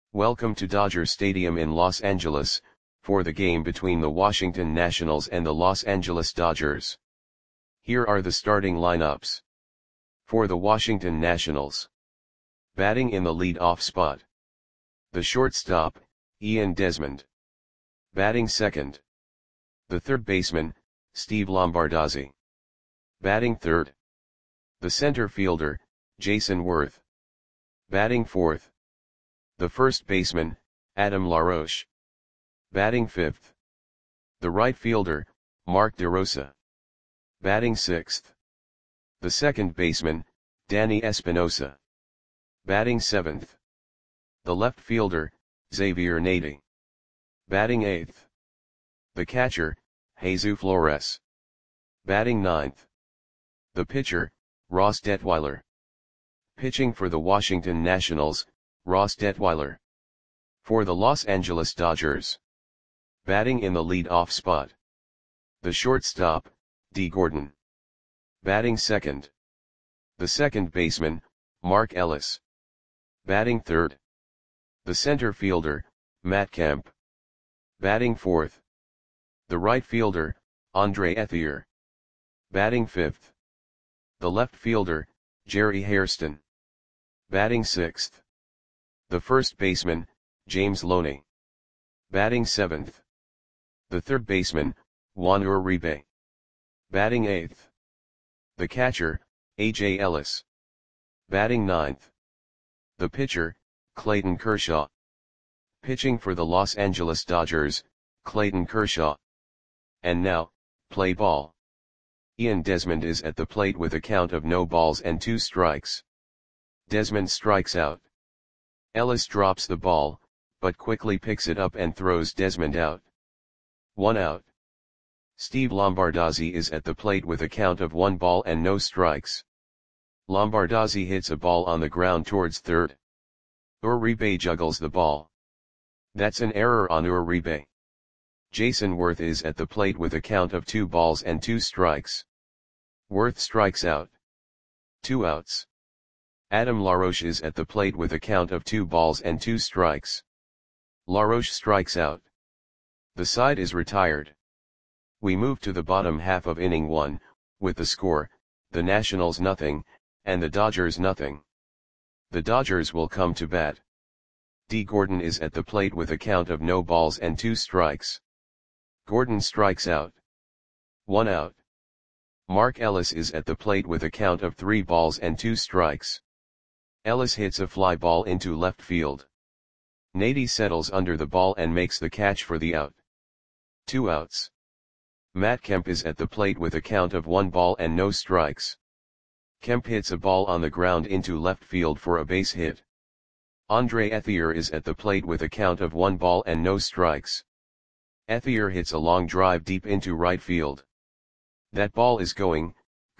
Welcome to Dodger Stadium in Los Angeles, for the game between the Washington Nationals and the Los Angeles Dodgers. Here are the starting lineups. For the Washington Nationals. Batting in the lead-off spot. The shortstop, Ian Desmond. Batting second. The third baseman, Steve Lombardozzi. Batting third. The center fielder, Jason Worth. Batting fourth. The first baseman, Adam LaRoche. Batting fifth. The right fielder, Mark DeRosa. Batting sixth. The second baseman, Danny Espinosa. Batting seventh. The left fielder, Xavier Nady. Batting eighth. The catcher, Jesus Flores. Batting ninth. The pitcher, Ross Detwiler. Pitching for the Washington Nationals, Ross Detwiler. For the Los Angeles Dodgers. Batting in the lead-off spot. The shortstop, Dee Gordon. Batting second. The second baseman, Mark Ellis. Batting third. The center fielder, Matt Kemp. Batting fourth. The right fielder, Andre Ethier. Batting fifth. The left fielder, Jerry Hairston. Batting sixth. The first baseman, James Loney. Batting seventh. The third baseman, Juan Uribe. Batting eighth. The catcher, A.J. Ellis. Batting ninth. The pitcher, Clayton Kershaw. Pitching for the Los Angeles Dodgers, Clayton Kershaw. And now, play ball. Ian Desmond is at the plate with a count of no balls and 2 strikes. Desmond strikes out. Ellis drops the ball, but quickly picks it up and throws Desmond out. 1 out. Steve Lombardozzi is at the plate with a count of 1 ball and no strikes. Lombardozzi hits a ball on the ground towards third. Uribe juggles the ball. That's an error on Uribe. Jason Worth is at the plate with a count of 2 balls and 2 strikes. Worth strikes out. 2 outs. Adam LaRoche is at the plate with a count of 2 balls and 2 strikes. LaRoche strikes out. The side is retired. We move to the bottom half of inning 1, with the score, the Nationals nothing, and the Dodgers nothing. The Dodgers will come to bat. Dee Gordon is at the plate with a count of no balls and 2 strikes. Gordon strikes out. 1 out. Mark Ellis is at the plate with a count of 3 balls and 2 strikes. Ellis hits a fly ball into left field. Nady settles under the ball and makes the catch for the out. 2 outs. Matt Kemp is at the plate with a count of 1 ball and no strikes. Kemp hits a ball on the ground into left field for a base hit. Andre Ethier is at the plate with a count of 1 ball and no strikes. Ethier hits a long drive deep into right field. That ball is gone.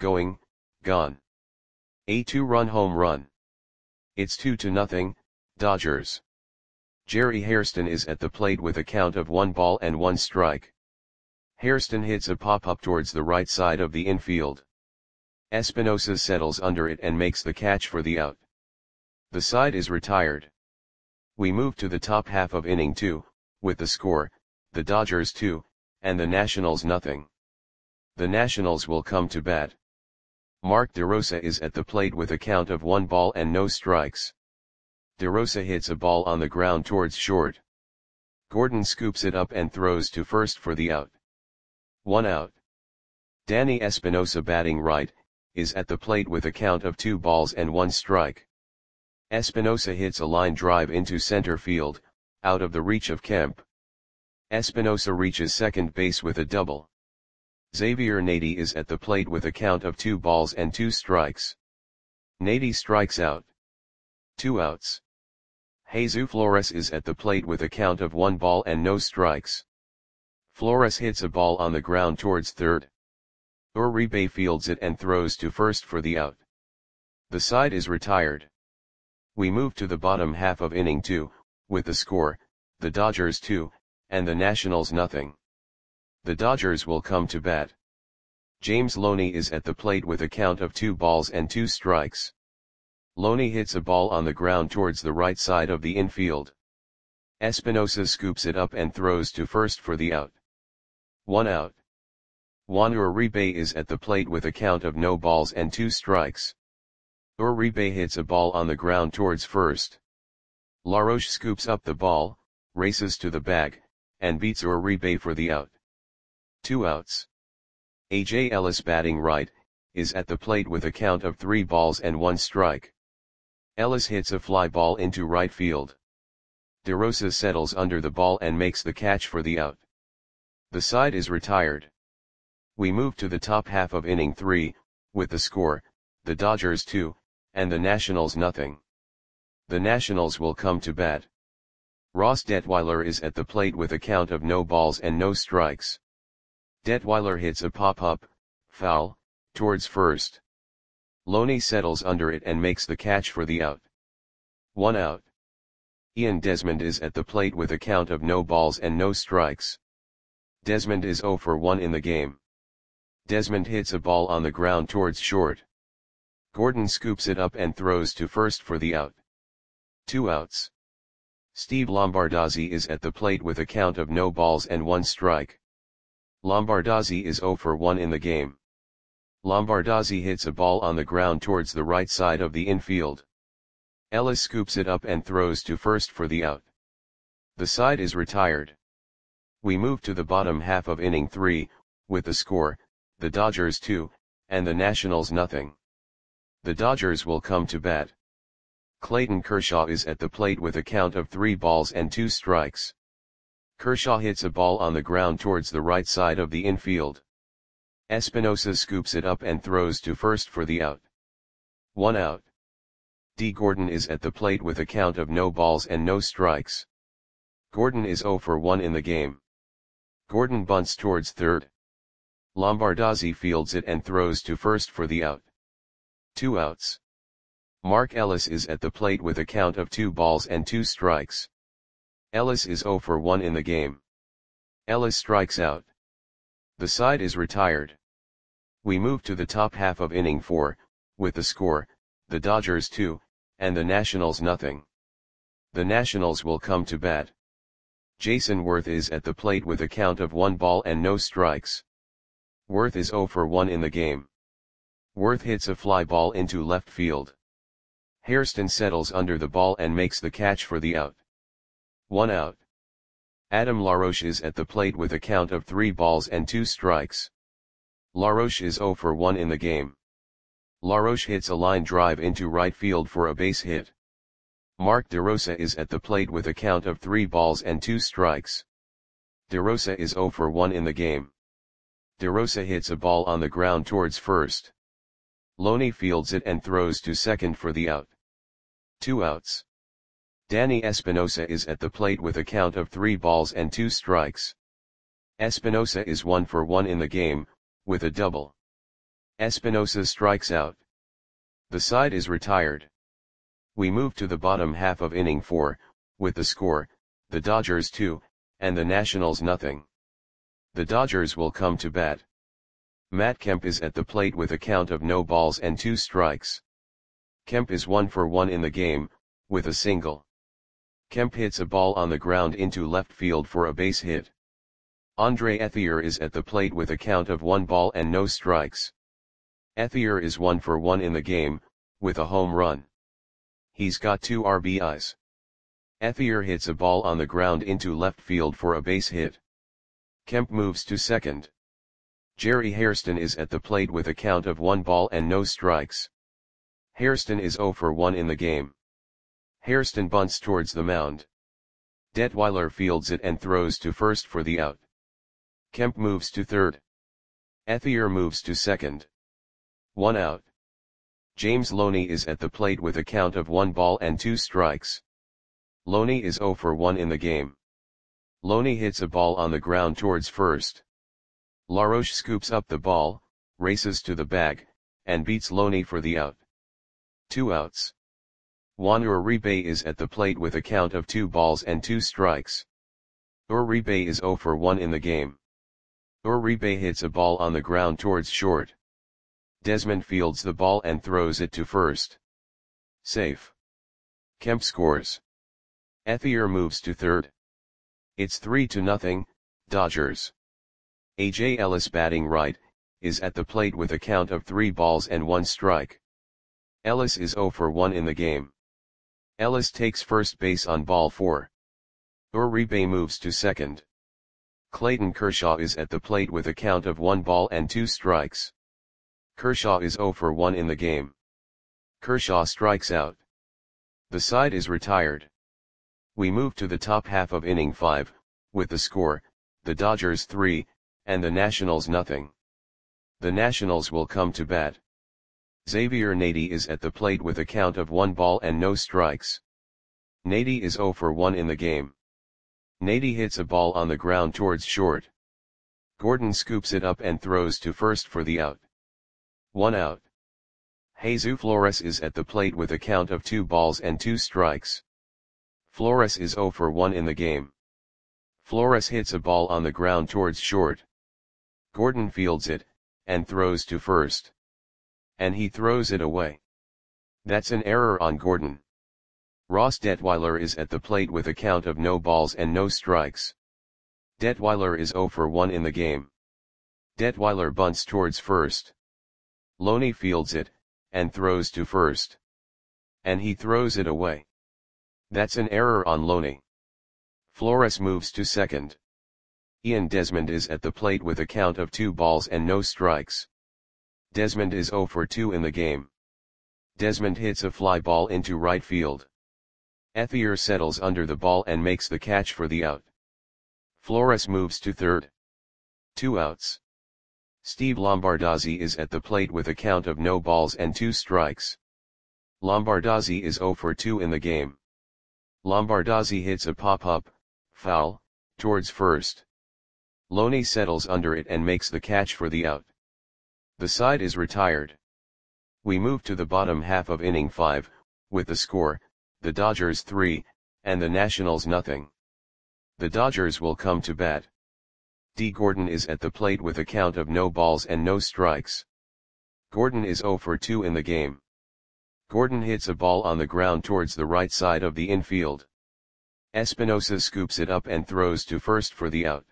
A 2-run home run. It's 2-0, Dodgers. Jerry Hairston is at the plate with a count of 1 ball and 1 strike. Hairston hits a pop-up towards the right side of the infield. Espinosa settles under it and makes the catch for the out. The side is retired. We move to the top half of inning 2, with the score, the Dodgers 2, and the Nationals nothing. The Nationals will come to bat. Mark DeRosa is at the plate with a count of 1 ball and no strikes. DeRosa hits a ball on the ground towards short. Gordon scoops it up and throws to first for the out. 1 out. Danny Espinosa, batting right, is at the plate with a count of 2 balls and 1 strike. Espinosa hits a line drive into center field, out of the reach of Kemp. Espinosa reaches second base with a double. Xavier Nady is at the plate with a count of 2 balls and 2 strikes. Nady strikes out. 2 outs. Jesus Flores is at the plate with a count of 1 ball and no strikes. Flores hits a ball on the ground towards third. Uribe fields it and throws to first for the out. The side is retired. We move to the bottom half of inning 2, with the score, the Dodgers 2, and the Nationals nothing. The Dodgers will come to bat. James Loney is at the plate with a count of 2 balls and 2 strikes. Loney hits a ball on the ground towards the right side of the infield. Espinosa scoops it up and throws to first for the out. 1 out. Juan Uribe is at the plate with a count of no balls and 2 strikes. Uribe hits a ball on the ground towards first. Laroche scoops up the ball, races to the bag, and beats Uribe for the out. 2 outs. A.J. Ellis, batting right, is at the plate with a count of 3 balls and 1 strike. Ellis hits a fly ball into right field. DeRosa settles under the ball and makes the catch for the out. The side is retired. We move to the top half of inning 3, with the score, the Dodgers 2, and the Nationals nothing. The Nationals will come to bat. Ross Detweiler is at the plate with a count of no balls and no strikes. Detweiler hits a pop-up, foul, towards first. Loney settles under it and makes the catch for the out. 1 out. Ian Desmond is at the plate with a count of no balls and no strikes. Desmond is 0 for 1 in the game. Desmond hits a ball on the ground towards short. Gordon scoops it up and throws to first for the out. 2 outs. Steve Lombardozzi is at the plate with a count of no balls and 1 strike. Lombardozzi is 0 for 1 in the game. Lombardozzi hits a ball on the ground towards the right side of the infield. Ellis scoops it up and throws to first for the out. The side is retired. We move to the bottom half of inning 3, with the score, the Dodgers 2, and the Nationals nothing. The Dodgers will come to bat. Clayton Kershaw is at the plate with a count of 3 balls and 2 strikes. Kershaw hits a ball on the ground towards the right side of the infield. Espinosa scoops it up and throws to first for the out. 1 out. D. Gordon is at the plate with a count of no balls and no strikes. Gordon is 0 for 1 in the game. Gordon bunts towards third. Lombardozzi fields it and throws to first for the out. 2 outs. Mark Ellis is at the plate with a count of 2 balls and 2 strikes. Ellis is 0 for 1 in the game. Ellis strikes out. The side is retired. We move to the top half of inning 4, with the score, the Dodgers 2, and the Nationals nothing. The Nationals will come to bat. Jason Worth is at the plate with a count of 1 ball and no strikes. Worth is 0 for 1 in the game. Worth hits a fly ball into left field. Hairston settles under the ball and makes the catch for the out. 1 out. Adam LaRoche is at the plate with a count of 3 balls and 2 strikes. LaRoche is 0 for 1 in the game. LaRoche hits a line drive into right field for a base hit. Mark DeRosa is at the plate with a count of 3 balls and 2 strikes. DeRosa is 0 for 1 in the game. DeRosa hits a ball on the ground towards first. Loney fields it and throws to second for the out. 2 outs. Danny Espinosa is at the plate with a count of 3 balls and 2 strikes. Espinosa is 1 for 1 in the game, with a double. Espinosa strikes out. The side is retired. We move to the bottom half of inning 4, with the score, the Dodgers 2, and the Nationals nothing. The Dodgers will come to bat. Matt Kemp is at the plate with a count of no balls and 2 strikes. Kemp is 1 for 1 in the game, with a single. Kemp hits a ball on the ground into left field for a base hit. Andre Ethier is at the plate with a count of 1 ball and no strikes. Ethier is 1 for 1 in the game, with a home run. He's got 2 RBIs. Ethier hits a ball on the ground into left field for a base hit. Kemp moves to second. Jerry Hairston is at the plate with a count of 1 ball and no strikes. Hairston is 0 for 1 in the game. Hairston bunts towards the mound. Detweiler fields it and throws to first for the out. Kemp moves to third. Ethier moves to second. 1 out. James Loney is at the plate with a count of 1 ball and 2 strikes. Loney is 0 for 1 in the game. Loney hits a ball on the ground towards first. LaRoche scoops up the ball, races to the bag, and beats Loney for the out. 2 outs. Juan Uribe is at the plate with a count of 2 balls and 2 strikes. Uribe is 0 for 1 in the game. Uribe hits a ball on the ground towards short. Desmond fields the ball and throws it to first. Safe. Kemp scores. Ethier moves to third. It's 3-0, Dodgers. A.J. Ellis batting right, is at the plate with a count of 3 balls and 1 strike. Ellis is 0 for 1 in the game. Ellis takes first base on ball 4. Uribe moves to second. Clayton Kershaw is at the plate with a count of 1 ball and 2 strikes. Kershaw is 0 for 1 in the game. Kershaw strikes out. The side is retired. We move to the top half of inning 5, with the score, the Dodgers 3, and the Nationals nothing. The Nationals will come to bat. Xavier Nady is at the plate with a count of 1 ball and no strikes. Nady is 0 for 1 in the game. Nady hits a ball on the ground towards short. Gordon scoops it up and throws to first for the out. 1 out. Jesus Flores is at the plate with a count of 2 balls and 2 strikes. Flores is 0 for 1 in the game. Flores hits a ball on the ground towards short. Gordon fields it, and throws to first. And he throws it away. That's an error on Gordon. Ross Detweiler is at the plate with a count of no balls and no strikes. Detweiler is 0 for 1 in the game. Detweiler bunts towards first. Loney fields it, and throws to first. And he throws it away. That's an error on Loney. Flores moves to second. Ian Desmond is at the plate with a count of 2 balls and no strikes. Desmond is 0 for 2 in the game. Desmond hits a fly ball into right field. Ethier settles under the ball and makes the catch for the out. Flores moves to third. 2 outs. Steve Lombardozzi is at the plate with a count of no balls and 2 strikes. Lombardozzi is 0 for 2 in the game. Lombardozzi hits a pop-up, foul, towards first. Loney settles under it and makes the catch for the out. The side is retired. We move to the bottom half of inning 5, with the score, the Dodgers 3, and the Nationals nothing. The Dodgers will come to bat. D. Gordon is at the plate with a count of no balls and no strikes. Gordon is 0 for 2 in the game. Gordon hits a ball on the ground towards the right side of the infield. Espinosa scoops it up and throws to first for the out.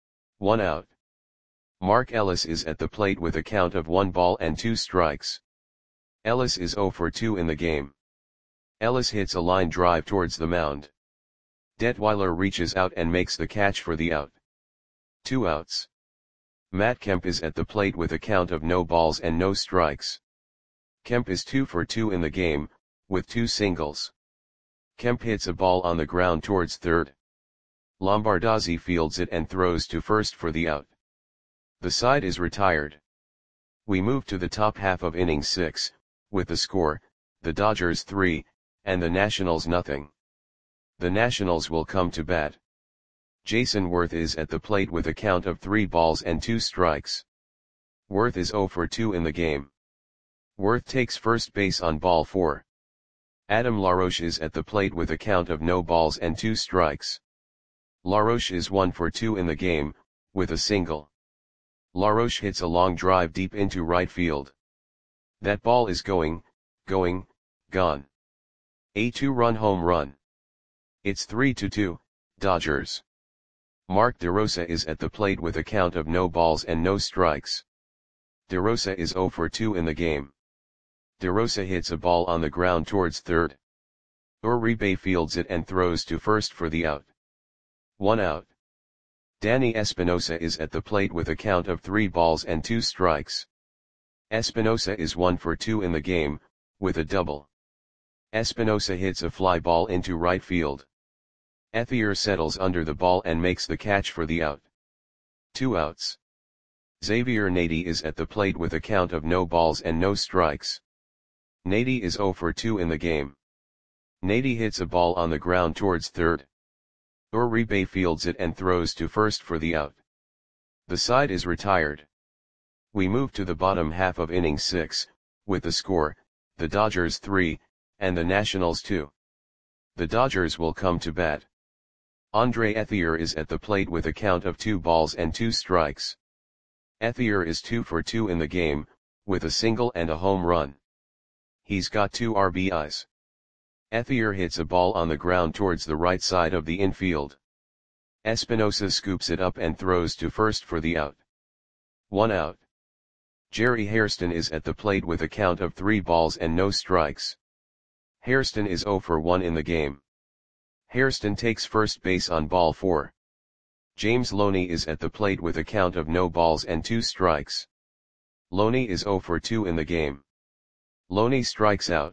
1 out. Mark Ellis is at the plate with a count of 1 ball and 2 strikes. Ellis is 0 for 2 in the game. Ellis hits a line drive towards the mound. Detweiler reaches out and makes the catch for the out. 2 outs. Matt Kemp is at the plate with a count of no balls and no strikes. Kemp is 2 for 2 in the game, with 2 singles. Kemp hits a ball on the ground towards third. Lombardozzi fields it and throws to first for the out. The side is retired. We move to the top half of inning 6, with the score, the Dodgers 3, and the Nationals nothing. The Nationals will come to bat. Jason Worth is at the plate with a count of 3 balls and 2 strikes. Worth is 0 for 2 in the game. Worth takes first base on ball 4. Adam LaRoche is at the plate with a count of no balls and 2 strikes. LaRoche is 1 for 2 in the game, with a single. LaRoche hits a long drive deep into right field. That ball is gone. A 2-run home run. It's 3-2, Dodgers. Mark DeRosa is at the plate with a count of no balls and no strikes. DeRosa is 0 for 2 in the game. DeRosa hits a ball on the ground towards third. Uribe fields it and throws to first for the out. 1 out. Danny Espinosa is at the plate with a count of 3 balls and 2 strikes. Espinosa is 1 for 2 in the game, with a double. Espinosa hits a fly ball into right field. Ethier settles under the ball and makes the catch for the out. 2 outs. Xavier Nady is at the plate with a count of no balls and no strikes. Nady is 0 for 2 in the game. Nady hits a ball on the ground towards third. Uribe fields it and throws to first for the out. The side is retired. We move to the bottom half of inning 6, with the score, the Dodgers 3, and the Nationals 2. The Dodgers will come to bat. Andre Ethier is at the plate with a count of 2 balls and 2 strikes. Ethier is 2 for 2 in the game, with a single and a home run. He's got 2 RBIs. Ethier hits a ball on the ground towards the right side of the infield. Espinosa scoops it up and throws to first for the out. 1 out. Jerry Hairston is at the plate with a count of 3 balls and no strikes. Hairston is 0 for 1 in the game. Hairston takes first base on ball 4. James Loney is at the plate with a count of no balls and 2 strikes. Loney is 0 for 2 in the game. Loney strikes out.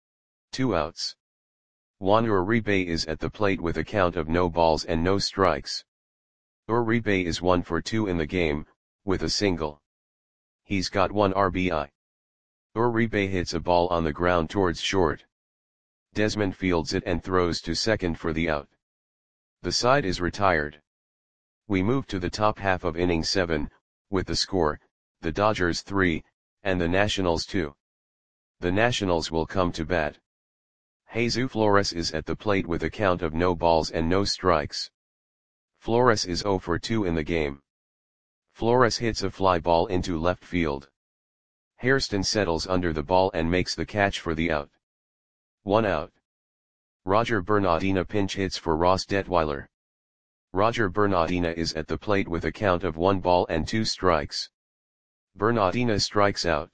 2 outs. Juan Uribe is at the plate with a count of no balls and no strikes. Uribe is 1 for 2 in the game, with a single. He's got 1 RBI. Uribe hits a ball on the ground towards short. Desmond fields it and throws to second for the out. The side is retired. We move to the top half of inning 7, with the score, the Dodgers 3, and the Nationals 2. The Nationals will come to bat. Jesus Flores is at the plate with a count of no balls and no strikes. Flores is 0 for 2 in the game. Flores hits a fly ball into left field. Hairston settles under the ball and makes the catch for the out. 1 out. Roger Bernardina pinch hits for Ross Detweiler. Roger Bernardina is at the plate with a count of 1 ball and 2 strikes. Bernardina strikes out.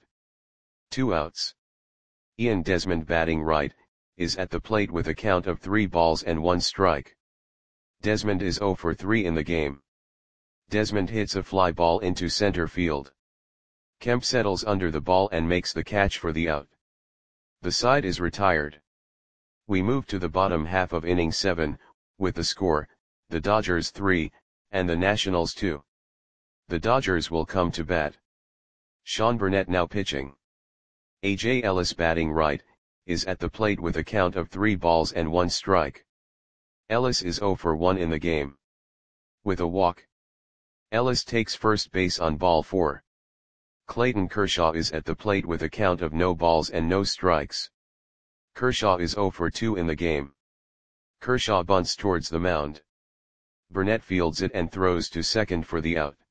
2 outs. Ian Desmond batting right, is at the plate with a count of 3 balls and 1 strike. Desmond is 0 for 3 in the game. Desmond hits a fly ball into center field. Kemp settles under the ball and makes the catch for the out. The side is retired. We move to the bottom half of inning 7, with the score, the Dodgers 3, and the Nationals 2. The Dodgers will come to bat. Sean Burnett now pitching. A.J. Ellis batting right, is at the plate with a count of 3 balls and 1 strike. Ellis is 0 for 1 in the game. With a walk. Ellis takes first base on ball 4. Clayton Kershaw is at the plate with a count of no balls and no strikes. Kershaw is 0 for 2 in the game. Kershaw bunts towards the mound. Burnett fields it and throws to second for the out.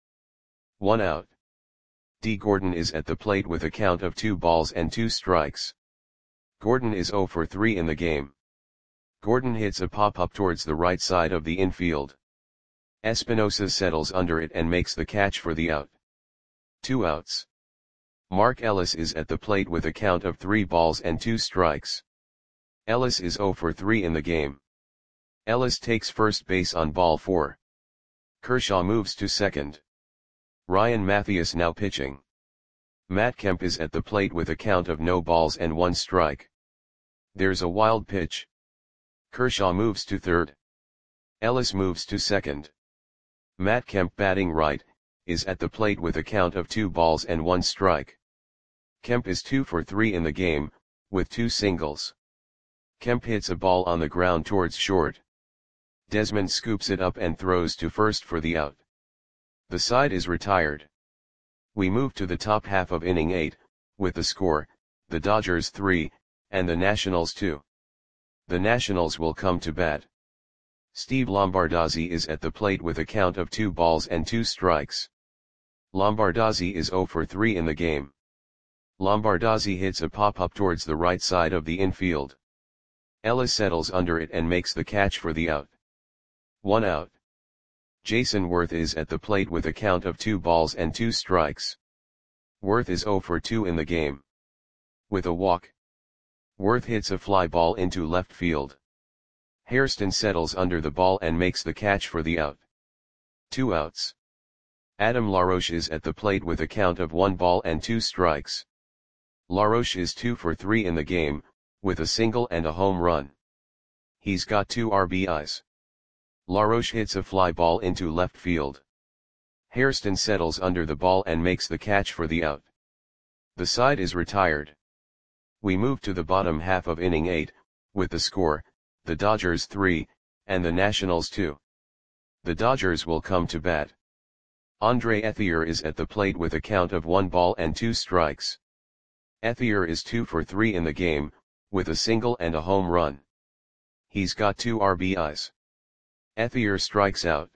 1 out. D. Gordon is at the plate with a count of 2 balls and 2 strikes. Gordon is 0 for 3 in the game. Gordon hits a pop-up towards the right side of the infield. Espinosa settles under it and makes the catch for the out. 2 outs. Mark Ellis is at the plate with a count of 3 balls and 2 strikes. Ellis is 0 for 3 in the game. Ellis takes first base on ball 4. Kershaw moves to second. Ryan Mathias now pitching. Matt Kemp is at the plate with a count of no balls and 1 strike. There's a wild pitch. Kershaw moves to third. Ellis moves to second. Matt Kemp batting right, is at the plate with a count of 2 balls and 1 strike. Kemp is 2 for 3 in the game, with 2 singles. Kemp hits a ball on the ground towards short. Desmond scoops it up and throws to first for the out. The side is retired. We move to the top half of inning 8, with the score, the Dodgers 3, and the Nationals 2. The Nationals will come to bat. Steve Lombardozzi is at the plate with a count of 2 balls and 2 strikes. Lombardozzi is 0 for 3 in the game. Lombardozzi hits a pop-up towards the right side of the infield. Ellis settles under it and makes the catch for the out. 1 out. Jason Worth is at the plate with a count of 2 balls and 2 strikes. Worth is 0 for 2 in the game. With a walk. Worth hits a fly ball into left field. Hairston settles under the ball and makes the catch for the out. 2 outs. Adam LaRoche is at the plate with a count of 1 ball and 2 strikes. LaRoche is 2 for 3 in the game, with a single and a home run. He's got 2 RBIs. LaRoche hits a fly ball into left field. Hairston settles under the ball and makes the catch for the out. The side is retired. We move to the bottom half of inning 8, with the score, the Dodgers 3, and the Nationals 2. The Dodgers will come to bat. Andre Ethier is at the plate with a count of 1 ball and 2 strikes. Ethier is 2 for 3 in the game, with a single and a home run. He's got 2 RBIs. Ethier strikes out.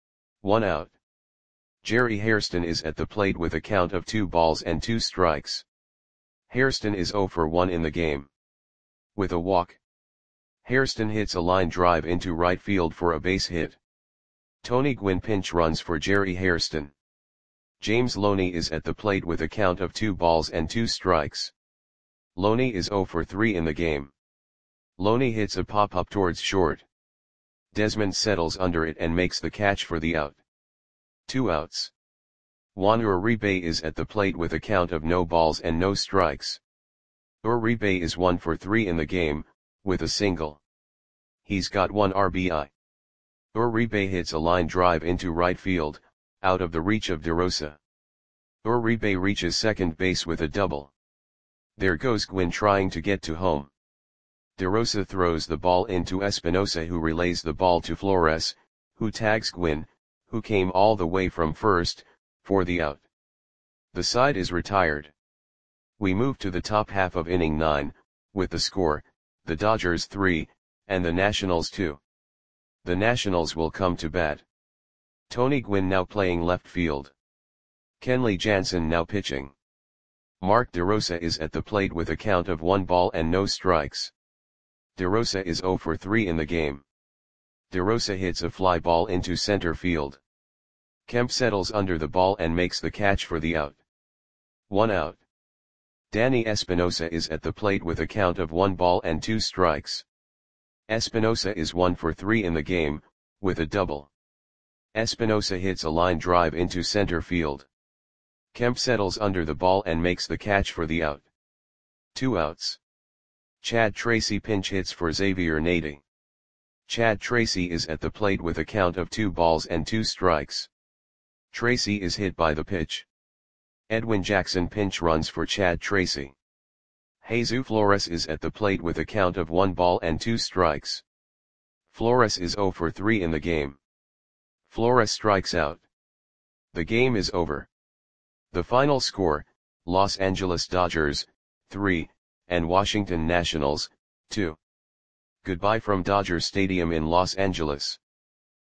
1 out. Jerry Hairston is at the plate with a count of 2 balls and 2 strikes. Hairston is 0 for 1 in the game. With a walk. Hairston hits a line drive into right field for a base hit. Tony Gwynn pinch runs for Jerry Hairston. James Loney is at the plate with a count of 2 balls and 2 strikes. Loney is 0 for 3 in the game. Loney hits a pop-up towards short. Desmond settles under it and makes the catch for the out. 2 outs. Juan Uribe is at the plate with a count of no balls and no strikes. Uribe is 1 for 3 in the game, with a single. He's got 1 RBI. Uribe hits a line drive into right field, out of the reach of DeRosa. Uribe reaches second base with a double. There goes Gwynn trying to get to home. DeRosa throws the ball into Espinosa, who relays the ball to Flores, who tags Gwynn, who came all the way from first, for the out. The side is retired. We move to the top half of inning 9, with the score, the Dodgers 3, and the Nationals 2. The Nationals will come to bat. Tony Gwynn now playing left field. Kenley Jansen now pitching. Mark DeRosa is at the plate with a count of 1 ball and no strikes. DeRosa is 0 for 3 in the game. DeRosa hits a fly ball into center field. Kemp settles under the ball and makes the catch for the out. 1 out. Danny Espinosa is at the plate with a count of 1 ball and 2 strikes. Espinosa is 1 for 3 in the game, with a double. Espinosa hits a line drive into center field. Kemp settles under the ball and makes the catch for the out. 2 outs. Chad Tracy pinch hits for Xavier Nady. Chad Tracy is at the plate with a count of 2 balls and 2 strikes. Tracy is hit by the pitch. Edwin Jackson pinch runs for Chad Tracy. Jesus Flores is at the plate with a count of 1 ball and 2 strikes. Flores is 0 for 3 in the game. Flores strikes out. The game is over. The final score, Los Angeles Dodgers, 3, and Washington Nationals, 2. Goodbye from Dodger Stadium in Los Angeles.